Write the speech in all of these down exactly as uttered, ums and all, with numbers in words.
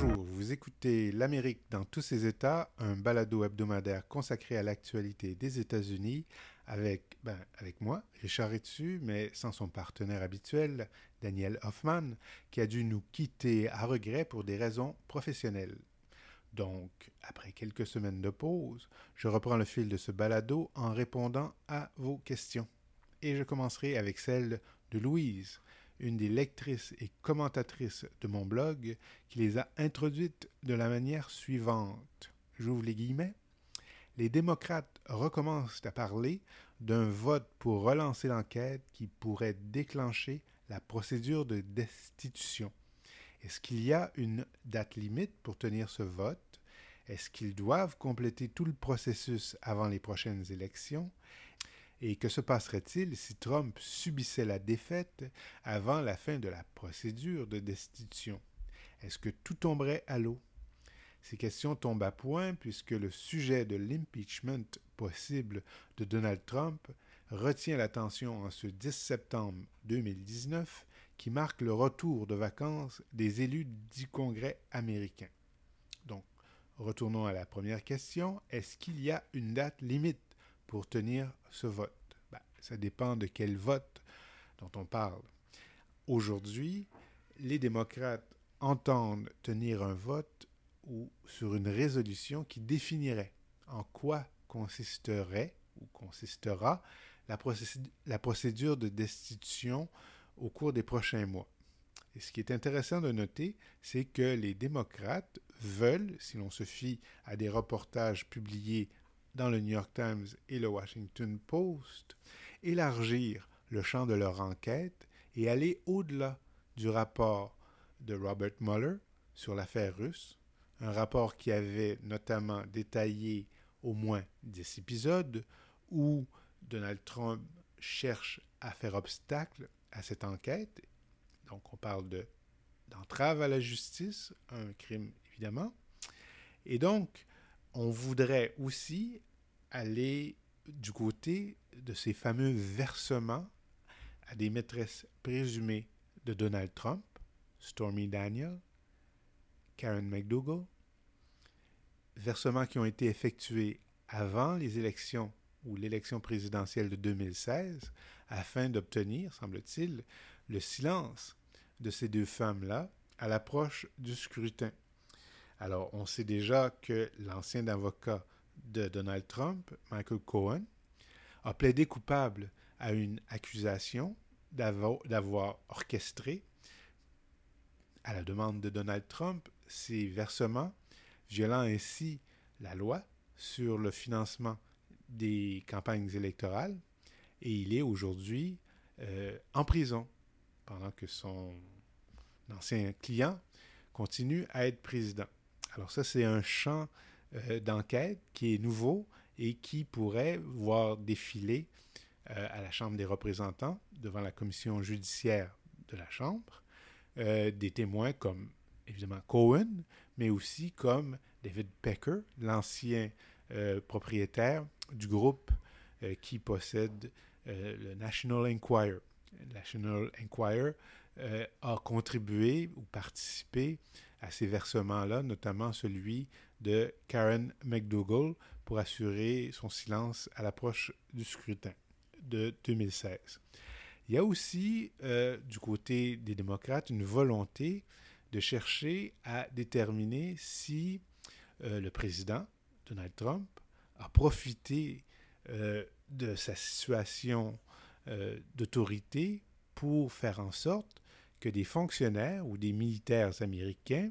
Bonjour, vous écoutez L'Amérique dans tous ses États, un balado hebdomadaire consacré à l'actualité des États-Unis avec, ben, avec moi, Richard Etsu, mais sans son partenaire habituel, Daniel Hoffman, qui a dû nous quitter à regret pour des raisons professionnelles. Donc, après quelques semaines de pause, je reprends le fil de ce balado en répondant à vos questions. Et je commencerai avec celle de Louise, une des lectrices et commentatrices de mon blog, qui les a introduites de la manière suivante. J'ouvre les guillemets. Les démocrates recommencent à parler d'un vote pour relancer l'enquête qui pourrait déclencher la procédure de destitution. Est-ce qu'il y a une date limite pour tenir ce vote? Est-ce qu'ils doivent compléter tout le processus avant les prochaines élections? Et que se passerait-il si Trump subissait la défaite avant la fin de la procédure de destitution? Est-ce que tout tomberait à l'eau? Ces questions tombent à point puisque le sujet de l'impeachment possible de Donald Trump retient l'attention en ce dix septembre deux mille dix-neuf qui marque le retour de vacances des élus du Congrès américain. Donc, retournons à la première question. Est-ce qu'il y a une date limite pour tenir ce vote? Ben, ça dépend de quel vote dont on parle. Aujourd'hui, les démocrates entendent tenir un vote ou sur une résolution qui définirait en quoi consisterait ou consistera la, procéd- la procédure de destitution au cours des prochains mois. Et ce qui est intéressant de noter, c'est que les démocrates veulent, si l'on se fie à des reportages publiés dans le New York Times et le Washington Post, élargir le champ de leur enquête et aller au-delà du rapport de Robert Mueller sur l'affaire russe, un rapport qui avait notamment détaillé au moins dix épisodes où Donald Trump cherche à faire obstacle à cette enquête. Donc on parle de, d'entrave à la justice, un crime évidemment. Et donc, on voudrait aussi aller du côté de ces fameux versements à des maîtresses présumées de Donald Trump, Stormy Daniels, Karen McDougal, versements qui ont été effectués avant les élections ou l'élection présidentielle de deux mille seize afin d'obtenir, semble-t-il, le silence de ces deux femmes-là à l'approche du scrutin. Alors, on sait déjà que l'ancien avocat de Donald Trump, Michael Cohen, a plaidé coupable à une accusation d'avoir, d'avoir orchestré, à la demande de Donald Trump, ces versements, violant ainsi la loi sur le financement des campagnes électorales, et il est aujourd'hui euh, en prison pendant que son ancien client continue à être président. Alors ça, c'est un champ euh, d'enquête qui est nouveau et qui pourrait voir défiler euh, à la Chambre des représentants, devant la commission judiciaire de la Chambre, euh, des témoins comme, évidemment, Cohen, mais aussi comme David Pecker, l'ancien euh, propriétaire du groupe euh, qui possède euh, le National Enquirer. Le National Enquirer euh, a contribué ou participé à ces versements-là, notamment celui de Karen McDougal pour assurer son silence à l'approche du scrutin de deux mille seize. Il y a aussi, euh, du côté des démocrates, une volonté de chercher à déterminer si euh, le président, Donald Trump, a profité euh, de sa situation euh, d'autorité pour faire en sorte que des fonctionnaires ou des militaires américains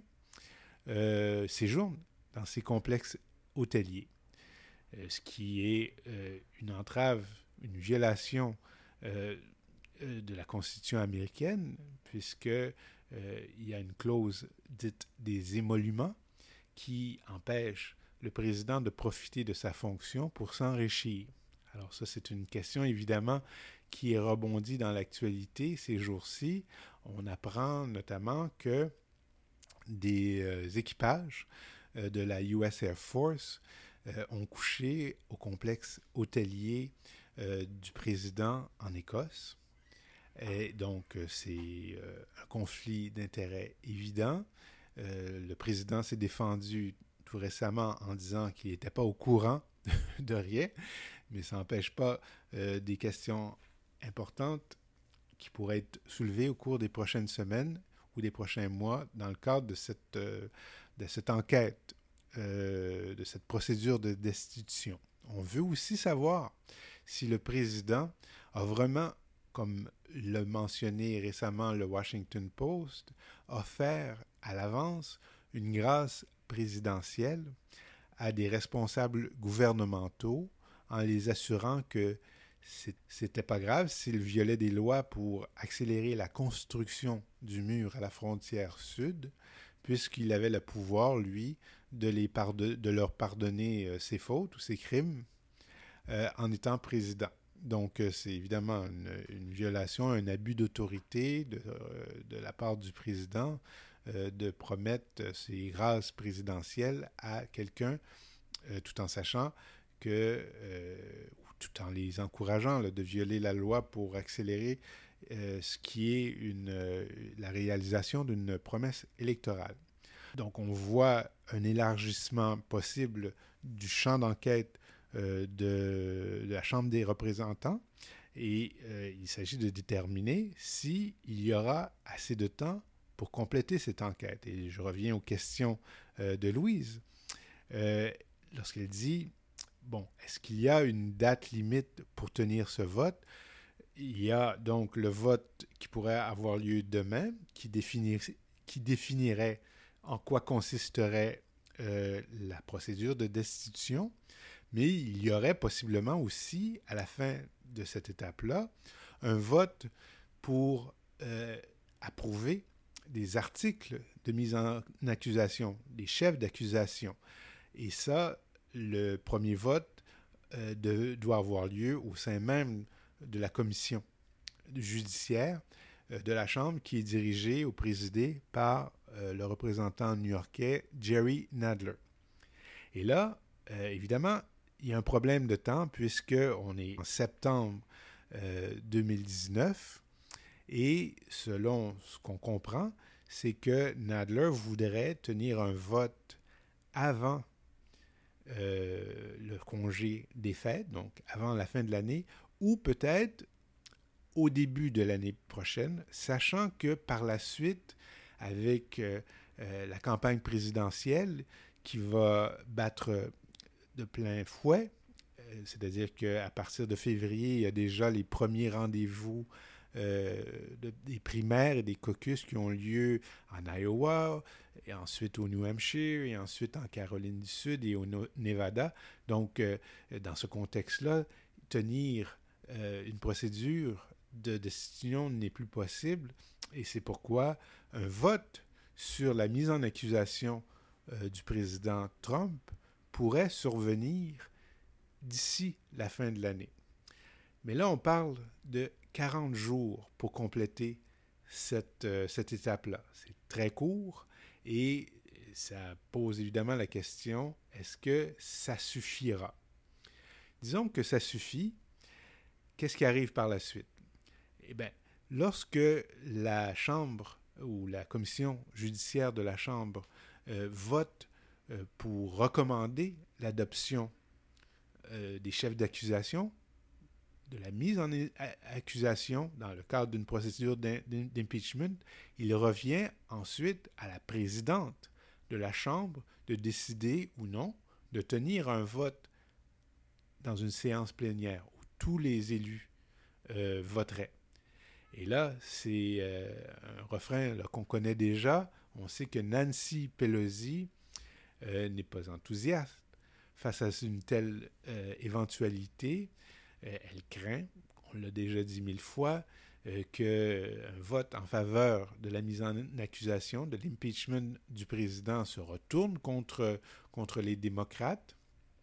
euh, séjournent dans ces complexes hôteliers, euh, ce qui est euh, une entrave, une violation euh, de la Constitution américaine, puisque euh, il y a une clause dite des émoluments qui empêche le président de profiter de sa fonction pour s'enrichir. Alors ça, c'est une question évidemment qui est rebondie dans l'actualité ces jours-ci. On apprend notamment que des euh, équipages euh, de la U S Air Force euh, ont couché au complexe hôtelier euh, du président en Écosse. Et donc, c'est euh, un conflit d'intérêts évident. Euh, le président s'est défendu tout récemment en disant qu'il n'était pas au courant de rien, mais ça n'empêche pas euh, des questions importantes qui pourraient être soulevées au cours des prochaines semaines ou des prochains mois dans le cadre de cette, euh, de cette enquête, euh, de cette procédure de destitution. On veut aussi savoir si le président a vraiment, comme l'a mentionné récemment le Washington Post, offert à l'avance une grâce présidentielle à des responsables gouvernementaux en les assurant que c'était pas grave s'ils violaient des lois pour accélérer la construction du mur à la frontière sud, puisqu'il avait le pouvoir, lui, de, les pardon- de leur pardonner euh, ses fautes ou ses crimes euh, en étant président. Donc, euh, c'est évidemment une, une violation, un abus d'autorité de, euh, de la part du président euh, de promettre ces grâces présidentielles à quelqu'un euh, tout en sachant que, euh, tout en les encourageant là, de violer la loi pour accélérer euh, ce qui est une, euh, la réalisation d'une promesse électorale. Donc, on voit un élargissement possible du champ d'enquête euh, de, de la Chambre des représentants et euh, il s'agit de déterminer s'il y aura assez de temps pour compléter cette enquête. Et je reviens aux questions euh, de Louise. Euh, lorsqu'elle dit, bon, est-ce qu'il y a une date limite pour tenir ce vote? Il y a donc le vote qui pourrait avoir lieu demain, qui, définir, qui définirait en quoi consisterait euh, la procédure de destitution, mais il y aurait possiblement aussi, à la fin de cette étape-là, un vote pour euh, approuver des articles de mise en accusation, des chefs d'accusation. Et ça, le premier vote euh, de, doit avoir lieu au sein même de la commission judiciaire euh, de la Chambre qui est dirigée ou présidée par euh, le représentant new-yorkais Jerry Nadler. Et là, euh, évidemment, il y a un problème de temps puisqu'on est en septembre euh, deux mille dix-neuf et selon ce qu'on comprend, c'est que Nadler voudrait tenir un vote avant Euh, le congé des fêtes, donc avant la fin de l'année, ou peut-être au début de l'année prochaine, sachant que par la suite, avec euh, euh, la campagne présidentielle qui va battre de plein fouet, euh, c'est-à-dire qu'à partir de février, il y a déjà les premiers rendez-vous euh, de, des primaires et des caucus qui ont lieu en Iowa, et ensuite au New Hampshire, et ensuite en Caroline du Sud et au Nevada. Donc, euh, dans ce contexte-là, tenir euh, une procédure de destitution n'est plus possible, et c'est pourquoi un vote sur la mise en accusation euh, du président Trump pourrait survenir d'ici la fin de l'année. Mais là, on parle de quarante jours pour compléter cette, euh, cette étape-là. C'est très court et ça pose évidemment la question, est-ce que ça suffira? Disons que ça suffit, qu'est-ce qui arrive par la suite? Eh bien, lorsque la Chambre ou la commission judiciaire de la Chambre euh, vote euh, pour recommander l'adoption euh, des chefs d'accusation, de la mise en accusation dans le cadre d'une procédure d'impeachment, il revient ensuite à la présidente de la Chambre de décider ou non de tenir un vote dans une séance plénière où tous les élus euh, voteraient. Et là, c'est euh, un refrain là, qu'on connaît déjà. On sait que Nancy Pelosi euh, n'est pas enthousiaste face à une telle euh, éventualité. Euh, elle craint, on l'a déjà dit mille fois, euh, qu'un vote en faveur de la mise en accusation, de l'impeachment du président se retourne contre, contre les démocrates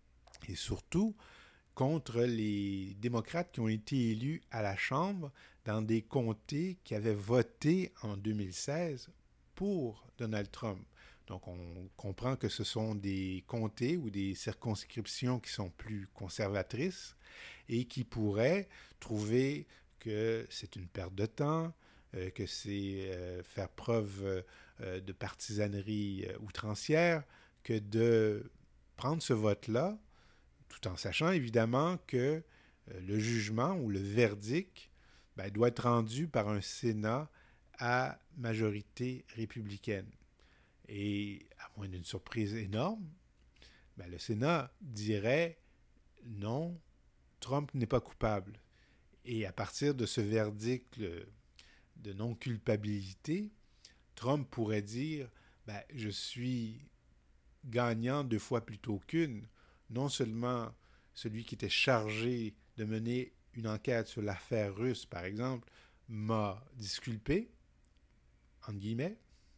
et surtout contre les démocrates qui ont été élus à la Chambre dans des comtés qui avaient voté en deux mille seize pour Donald Trump. Donc, on comprend que ce sont des comtés ou des circonscriptions qui sont plus conservatrices et qui pourraient trouver que c'est une perte de temps, euh, que c'est euh, faire preuve euh, de partisanerie euh, outrancière que de prendre ce vote-là, tout en sachant évidemment que euh, le jugement ou le verdict ben, doit être rendu par un Sénat à majorité républicaine. Et à moins d'une surprise énorme, ben, le Sénat dirait non, Trump n'est pas coupable. Et à partir de ce verdict de non-culpabilité, Trump pourrait dire ben, je suis gagnant deux fois plutôt qu'une. Non seulement celui qui était chargé de mener une enquête sur l'affaire russe, par exemple, m'a disculpé, entre guillemets.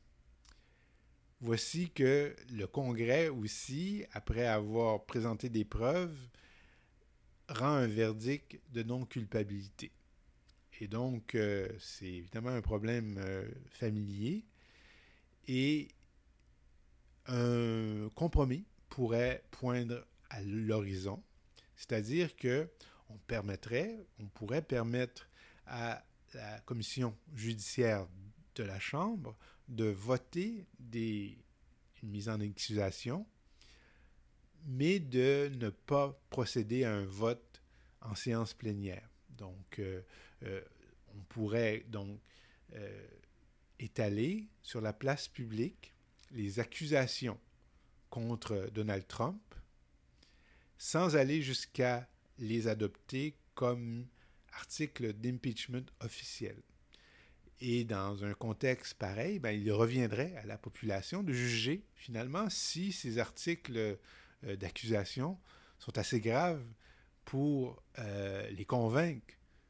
Voici que le Congrès aussi, après avoir présenté des preuves, rend un verdict de non-culpabilité. Et donc, euh, c'est évidemment un problème euh, familier. Et un compromis pourrait poindre à l'horizon, c'est-à-dire que on permettrait, on pourrait permettre à la commission judiciaire de la Chambre de voter des, une mise en accusation, mais de ne pas procéder à un vote en séance plénière. Donc, euh, euh, on pourrait donc euh, étaler sur la place publique les accusations contre Donald Trump sans aller jusqu'à les adopter comme articles d'impeachment officiel. Et dans un contexte pareil, ben, il reviendrait à la population de juger finalement si ces articles euh, d'accusation sont assez graves pour euh, les convaincre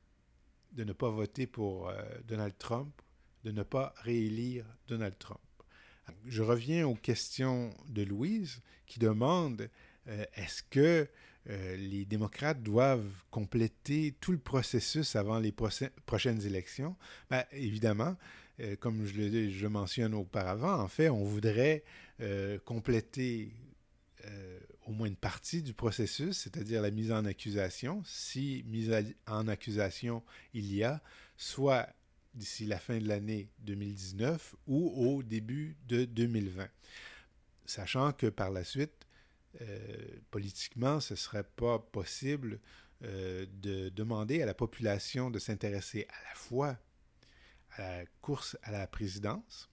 de ne pas voter pour euh, Donald Trump, de ne pas réélire Donald Trump. Je reviens aux questions de Louise qui demande euh, est-ce que euh, les démocrates doivent compléter tout le processus avant les proce- prochaines élections? Ben, évidemment, euh, comme je le je mentionne auparavant, en fait, on voudrait euh, compléter euh, au moins une partie du processus, c'est-à-dire la mise en accusation, si mise en accusation il y a, soit d'ici la fin de l'année deux mille dix-neuf ou au début de deux mille vingt. Sachant que par la suite, euh, politiquement, ce ne serait pas possible euh, de demander à la population de s'intéresser à la fois à la course à la présidence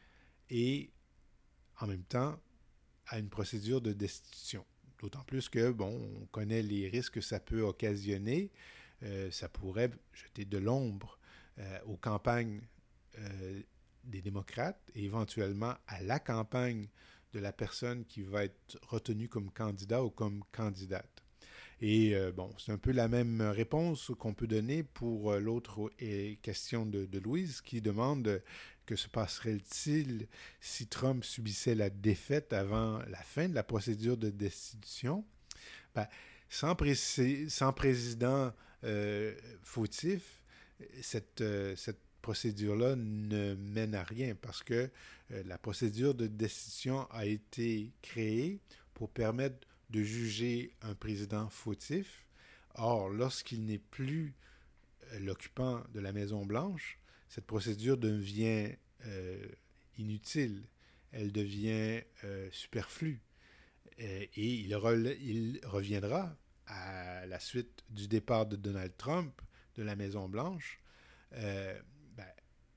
et en même temps à une procédure de destitution. D'autant plus que, bon, on connaît les risques que ça peut occasionner. Euh, ça pourrait jeter de l'ombre euh, aux campagnes euh, des démocrates et éventuellement à la campagne de la personne qui va être retenue comme candidat ou comme candidate. Et euh, bon, c'est un peu la même réponse qu'on peut donner pour euh, l'autre euh, question de, de Louise qui demande euh, que se passerait-il si Trump subissait la défaite avant la fin de la procédure de destitution? Ben, sans, pré- sans président euh, fautif, cette, euh, cette procédure-là ne mène à rien parce que euh, la procédure de destitution a été créée pour permettre de juger un président fautif. Or, lorsqu'il n'est plus euh, l'occupant de la Maison-Blanche, cette procédure devient euh, inutile, elle devient euh, superflue. Euh, et il, re- il reviendra à la suite du départ de Donald Trump de la Maison-Blanche euh, ben,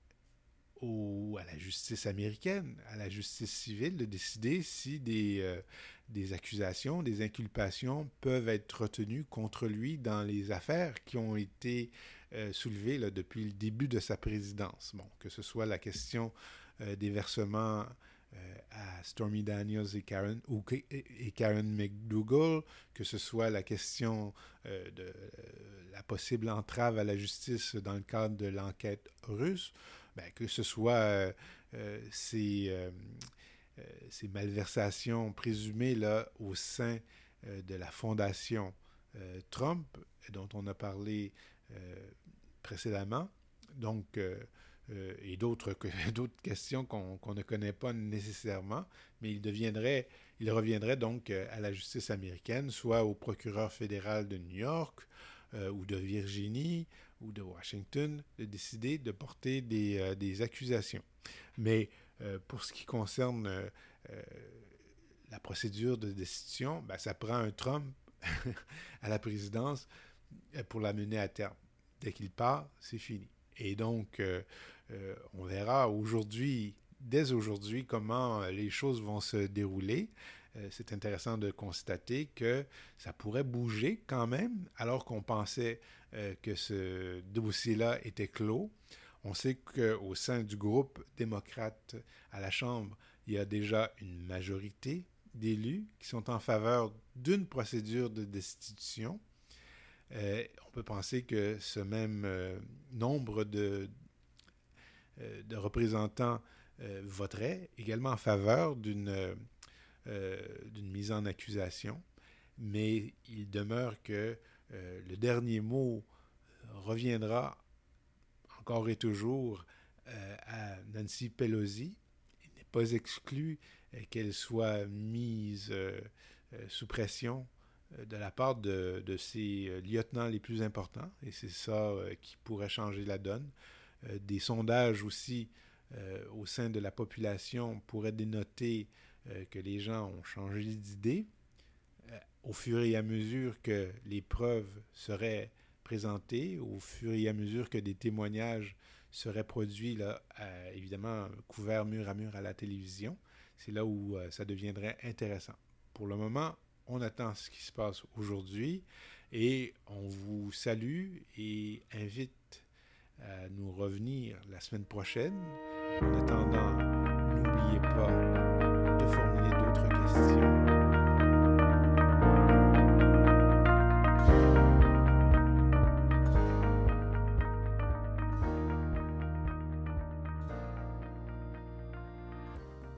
au, à la justice américaine, à la justice civile, de décider si des, euh, des accusations, des inculpations peuvent être retenues contre lui dans les affaires qui ont été euh, soulevées là, depuis le début de sa présidence. Bon, que ce soit la question euh, des versements euh, à Stormy Daniels et Karen, ou, et Karen McDougal, que ce soit la question euh, de euh, la possible entrave à la justice dans le cadre de l'enquête russe, ben, que ce soit euh, euh, ces, euh, euh, ces malversations présumées là, au sein euh, de la fondation euh, Trump, dont on a parlé euh, précédemment. Donc, euh, euh, et d'autres, d'autres questions qu'on, qu'on ne connaît pas nécessairement, mais il deviendrait, il reviendrait donc à la justice américaine, soit au procureur fédéral de New York euh, ou de Virginie ou de Washington, de décider de porter des, euh, des accusations. Mais Euh, pour ce qui concerne euh, euh, la procédure de destitution, ben, ça prend un Trump à la présidence pour la mener à terme. Dès qu'il part, c'est fini. Et donc, euh, euh, on verra aujourd'hui, dès aujourd'hui, comment les choses vont se dérouler. Euh, c'est intéressant de constater que ça pourrait bouger quand même, alors qu'on pensait euh, que ce dossier-là était clos. On sait qu'au sein du groupe démocrate à la Chambre, il y a déjà une majorité d'élus qui sont en faveur d'une procédure de destitution. Euh, on peut penser que ce même euh, nombre de, euh, de représentants euh, voterait également en faveur d'une euh, d'une mise en accusation, mais il demeure que euh, le dernier mot reviendra encore et toujours euh, à Nancy Pelosi. Il n'est pas exclu euh, qu'elle soit mise euh, euh, sous pression euh, de la part de, de ses euh, lieutenants les plus importants, et c'est ça euh, qui pourrait changer la donne. Euh, des sondages aussi euh, au sein de la population pourraient dénoter euh, que les gens ont changé d'idée euh, au fur et à mesure que les preuves seraient présentées, au fur et à mesure que des témoignages seraient produits, là, à, évidemment, couverts mur à mur à la télévision. C'est là où euh, ça deviendrait intéressant. Pour le moment, on attend ce qui se passe aujourd'hui et on vous salue et invite à nous revenir la semaine prochaine. En attendant,